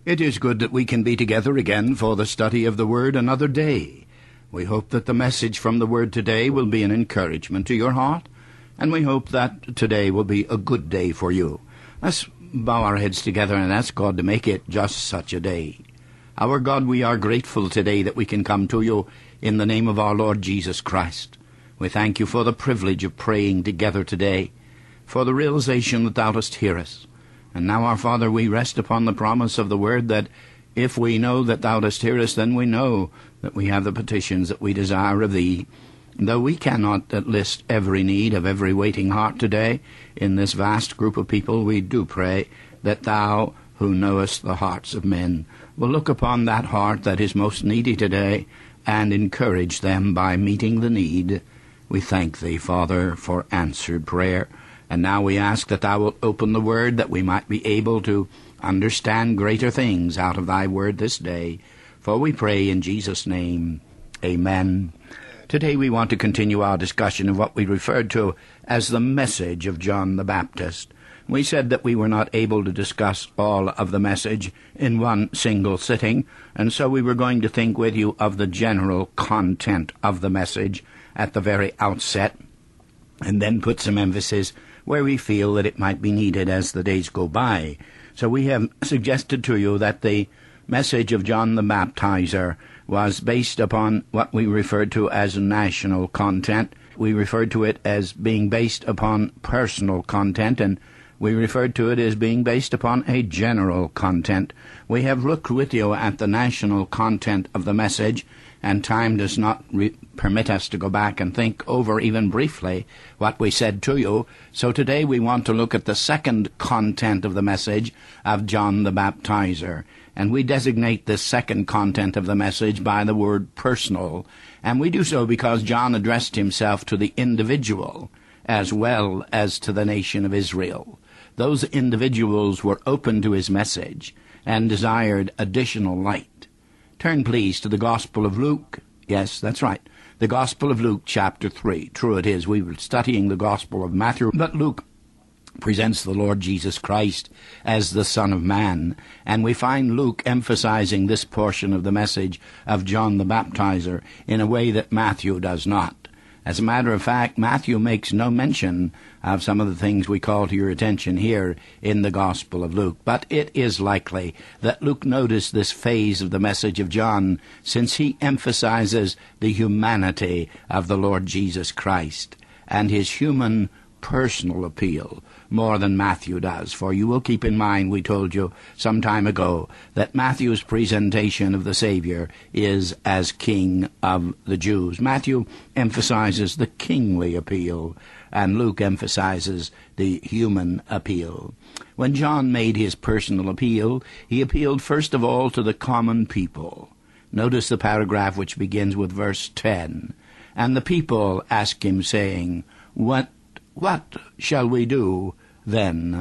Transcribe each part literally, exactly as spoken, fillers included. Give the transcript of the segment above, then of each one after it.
It is good that we can be together again for the study of the Word another day. We hope that the message from the Word today will be an encouragement to your heart, and we hope that today will be a good day for you. Let's bow our heads together and ask God to make it just such a day. Our God, we are grateful today that we can come to you in the name of our Lord Jesus Christ. We thank you for the privilege of praying together today, for the realization that thou dost hear us. And now, our Father, we rest upon the promise of the Word that if we know that thou dost hear us, then we know that we have the petitions that we desire of thee. Though we cannot list every need of every waiting heart today in this vast group of people, we do pray that thou, who knowest the hearts of men, will look upon that heart that is most needy today and encourage them by meeting the need. We thank thee, Father, for answered prayer. And now we ask that thou wilt open the Word that we might be able to understand greater things out of thy Word this day. For we pray in Jesus' name, amen. Today we want to continue our discussion of what we referred to as the message of John the Baptist. We said that we were not able to discuss all of the message in one single sitting, and so we were going to think with you of the general content of the message at the very outset, and then put some emphasis where we feel that it might be needed as the days go by. So we have suggested to you that the message of John the Baptizer was based upon what we referred to as national content. We referred to it as being based upon personal content, and we referred to it as being based upon a general content. We have looked with you at the national content of the message, and time does not re- permit us to go back and think over even briefly what we said to you. So today we want to look at the second content of the message of John the Baptizer. And we designate this second content of the message by the word personal. And we do so because John addressed himself to the individual as well as to the nation of Israel. Those individuals were open to his message and desired additional light. Turn, please, to the Gospel of Luke. Yes, that's right. The Gospel of Luke, chapter three. True it is, we were studying the Gospel of Matthew, but Luke presents the Lord Jesus Christ as the Son of Man, and we find Luke emphasizing this portion of the message of John the Baptizer in a way that Matthew does not. As a matter of fact, Matthew makes no mention of some of the things we call to your attention here in the Gospel of Luke. But it is likely that Luke noticed this phase of the message of John, since he emphasizes the humanity of the Lord Jesus Christ and his human personal appeal more than Matthew does. For you will keep in mind, we told you some time ago, that Matthew's presentation of the Savior is as King of the Jews. Matthew emphasizes the kingly appeal, and Luke emphasizes the human appeal. When John made his personal appeal, he appealed first of all to the common people. Notice the paragraph which begins with verse ten. And the people asked him, saying, What What shall we do then?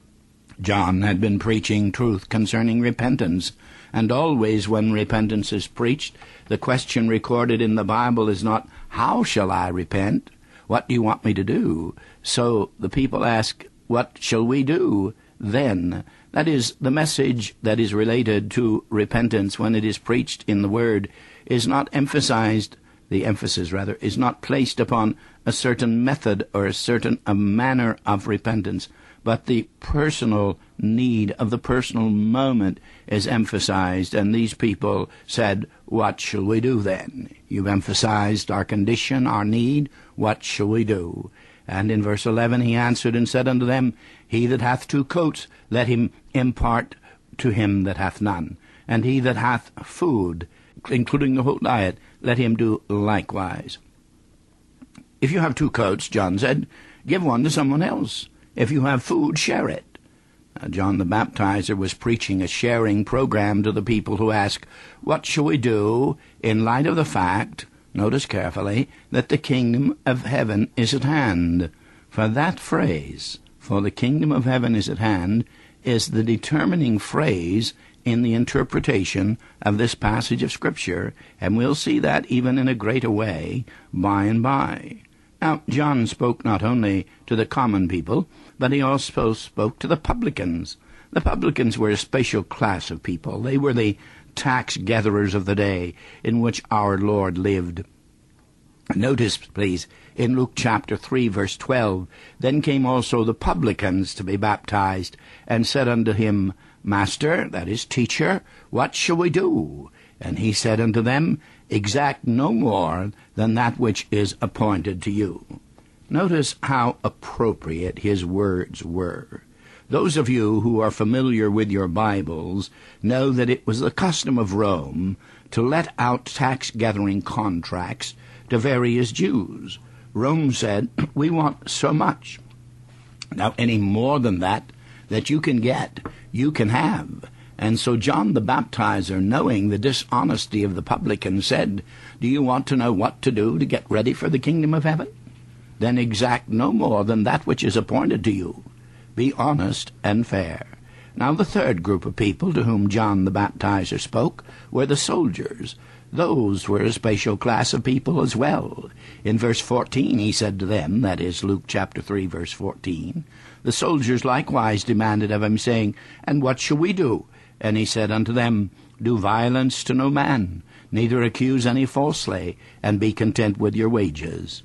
John had been preaching truth concerning repentance, and always when repentance is preached, the question recorded in the Bible is not, how shall I repent? What do you want me to do? So the people ask, what shall we do then? That is, the message that is related to repentance when it is preached in the Word is not emphasized, the emphasis rather, is not placed upon a certain method or a certain a manner of repentance, but the personal need of the personal moment is emphasized, and these people said, what shall we do then? You've emphasized our condition, our need, what shall we do? And in verse eleven he answered and said unto them, He that hath two coats, let him impart to him that hath none, and he that hath food, including the whole diet, let him do likewise. If you have two coats, John said, give one to someone else. If you have food, share it. Now, John the Baptizer was preaching a sharing program to the people who ask, what shall we do in light of the fact, notice carefully, that the kingdom of heaven is at hand? For that phrase, for the kingdom of heaven is at hand, is the determining phrase in the interpretation of this passage of Scripture, and we'll see that even in a greater way by and by. Now, John spoke not only to the common people, but he also spoke to the publicans. The publicans were a special class of people. They were the tax gatherers of the day in which our Lord lived. Notice, please, in Luke chapter three, verse twelve, Then came also the publicans to be baptized, and said unto him, Master, that is, Teacher, what shall we do? And he said unto them, Exact no more than that which is appointed to you. Notice how appropriate his words were. Those of you who are familiar with your Bibles know that it was the custom of Rome to let out tax-gathering contracts to various Jews. Rome said, we want so much. Now, any more than that that you can get, you can have. And so John the Baptizer, knowing the dishonesty of the publican, said, Do you want to know what to do to get ready for the kingdom of heaven? Then exact no more than that which is appointed to you. Be honest and fair. Now the third group of people to whom John the Baptizer spoke were the soldiers. Those were a special class of people as well. In verse fourteen he said to them, that is Luke chapter three, verse fourteen, The soldiers likewise demanded of him, saying, And what shall we do? And he said unto them, Do violence to no man, neither accuse any falsely, and be content with your wages.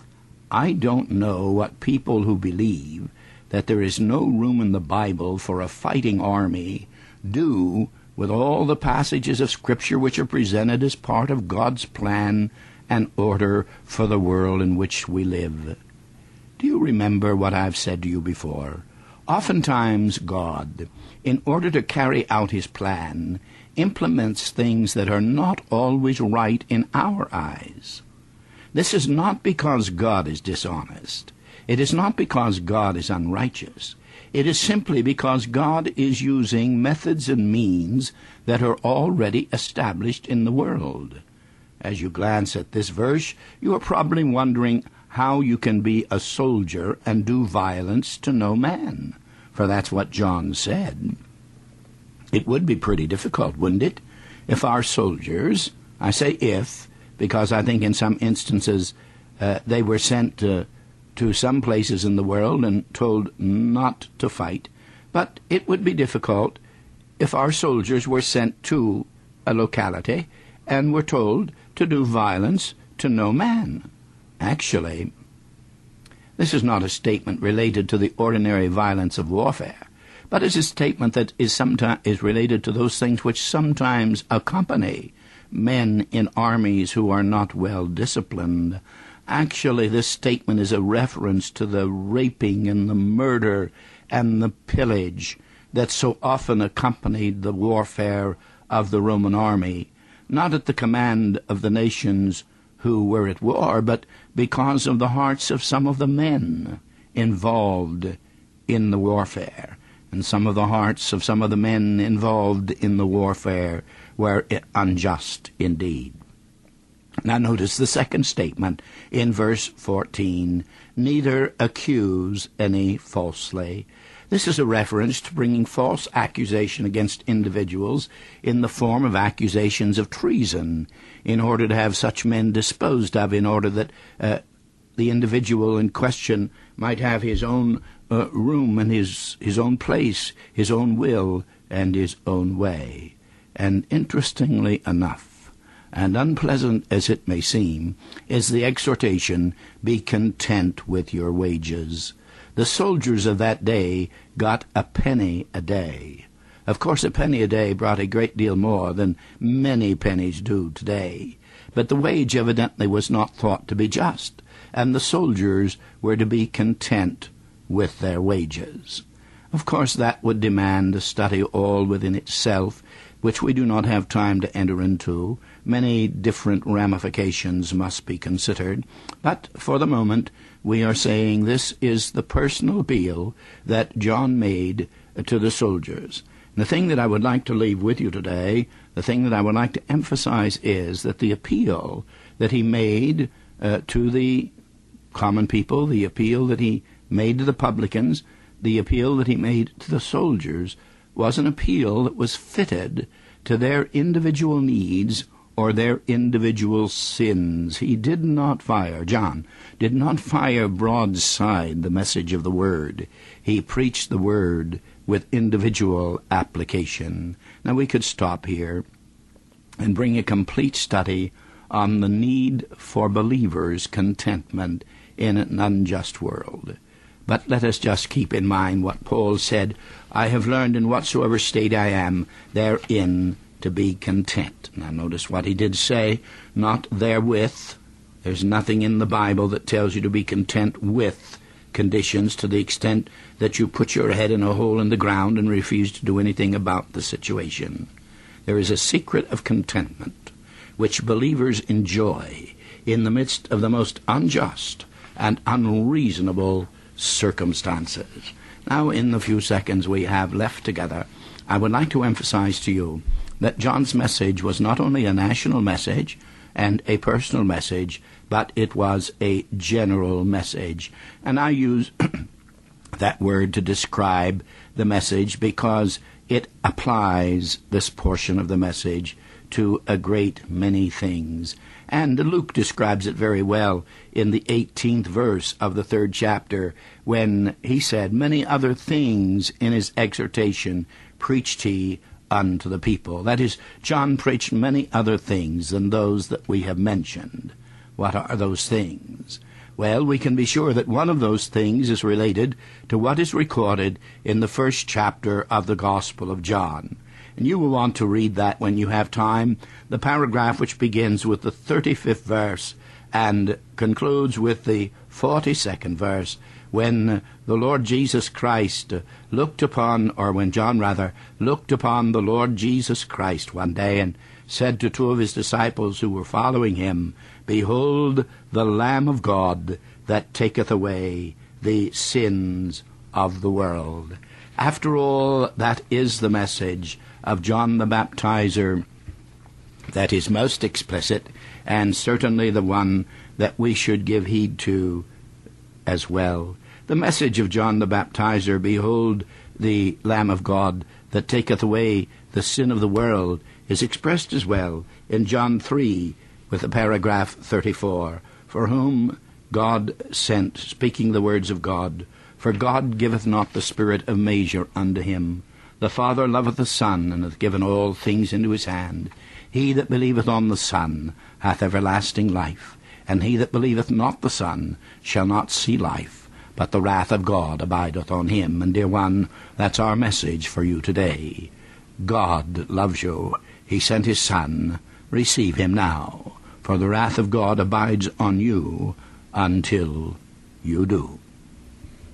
I don't know what people who believe that there is no room in the Bible for a fighting army do with all the passages of Scripture which are presented as part of God's plan and order for the world in which we live. Do you remember what I've said to you before? Oftentimes God, in order to carry out his plan, implements things that are not always right in our eyes. This is not because God is dishonest. It is not because God is unrighteous. It is simply because God is using methods and means that are already established in the world. As you glance at this verse, you are probably wondering how you can be a soldier and do violence to no man, for that's what John said. It would be pretty difficult, wouldn't it, if our soldiers, I say if, because I think in some instances uh, they were sent to to some places in the world and told not to fight, but it would be difficult if our soldiers were sent to a locality and were told to do violence to no man. Actually, this is not a statement related to the ordinary violence of warfare, but is a statement that is sometimes is related to those things which sometimes accompany men in armies who are not well disciplined. Actually, this statement is a reference to the raping and the murder and the pillage that so often accompanied the warfare of the Roman army, not at the command of the nations who were at war, but because of the hearts of some of the men involved in the warfare. And some of the hearts of some of the men involved in the warfare were unjust indeed. Now notice the second statement in verse fourteen, Neither accuse any falsely. This is a reference to bringing false accusation against individuals in the form of accusations of treason, in order to have such men disposed of, in order that uh, the individual in question might have his own uh, room and his, his own place, his own will, and his own way. And interestingly enough, and unpleasant as it may seem, is the exhortation, Be content with your wages. The soldiers of that day got a penny a day. Of course, a penny a day brought a great deal more than many pennies do today. But the wage evidently was not thought to be just, and the soldiers were to be content with their wages. Of course, that would demand a study all within itself, which we do not have time to enter into. Many different ramifications must be considered, but for the moment we are saying this is the personal appeal that John made to the soldiers. And the thing that I would like to leave with you today, the thing that I would like to emphasize is that the appeal that he made uh, to the common people, the appeal that he made to the publicans, the appeal that he made to the soldiers, was an appeal that was fitted to their individual needs or their individual sins. He did not fire, John did not fire broadside the message of the Word. He preached the Word with individual application. Now, we could stop here and bring a complete study on the need for believers' contentment in an unjust world. But let us just keep in mind what Paul said, I have learned in whatsoever state I am, therein to be content. Now notice what he did say, not therewith. There's nothing in the Bible that tells you to be content with conditions to the extent that you put your head in a hole in the ground and refuse to do anything about the situation. There is a secret of contentment which believers enjoy in the midst of the most unjust and unreasonable circumstances. Now, in the few seconds we have left together, I would like to emphasize to you that John's message was not only a national message and a personal message, but it was a general message. And I use that word to describe the message because it applies this portion of the message to a great many things. And Luke describes it very well in the eighteenth verse of the third chapter when he said, many other things in his exhortation preached he unto the people. That is, John preached many other things than those that we have mentioned. What are those things? Well, we can be sure that one of those things is related to what is recorded in the first chapter of the Gospel of John. And you will want to read that when you have time, the paragraph which begins with the thirty-fifth verse and concludes with the forty-second verse, when the Lord Jesus Christ looked upon, or when John rather, looked upon the Lord Jesus Christ one day and said to two of his disciples who were following him, Behold the Lamb of God that taketh away the sins of the world. After all, that is the message of John the Baptizer that is most explicit, and certainly the one that we should give heed to as well. The message of John the Baptizer, Behold the Lamb of God that taketh away the sin of the world, is expressed as well in John three with the paragraph thirty-four, For whom God sent, speaking the words of God, For God giveth not the spirit of measure unto him. The Father loveth the Son, and hath given all things into his hand. He that believeth on the Son hath everlasting life, and he that believeth not the Son shall not see life, but the wrath of God abideth on him. And dear one, that's our message for you today. God loves you. He sent his Son. Receive him now, for the wrath of God abides on you until you do.